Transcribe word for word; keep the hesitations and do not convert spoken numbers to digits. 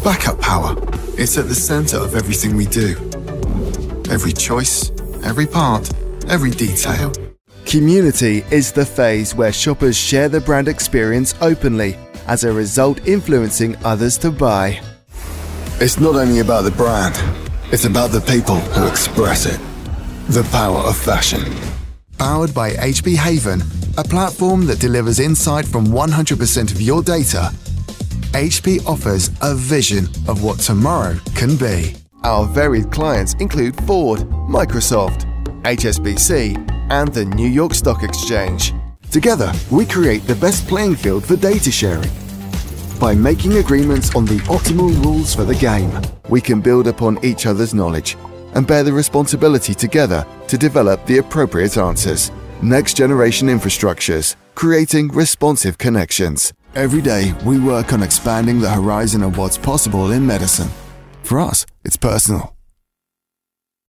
Backup power. It's at the center of everything we do. Every choice, every part, every detail. Community is the phase where shoppers share the brand experience openly, as a result influencing others to buy. It's not only about the brand, it's about the people who express it. The power of fashion. Powered by H P Haven, a platform that delivers insight from one hundred percent of your data, H P offers a vision of what tomorrow can be. Our varied clients include Ford, Microsoft, H S B C, and the New York Stock Exchange. Together, we create the best playing field for data sharing. By making agreements on the optimal rules for the game, we can build upon each other's knowledge and bear the responsibility together to develop the appropriate answers. Next generation infrastructures, creating responsive connections. Every day, we work on expanding the horizon of what's possible in medicine. For us, it's personal.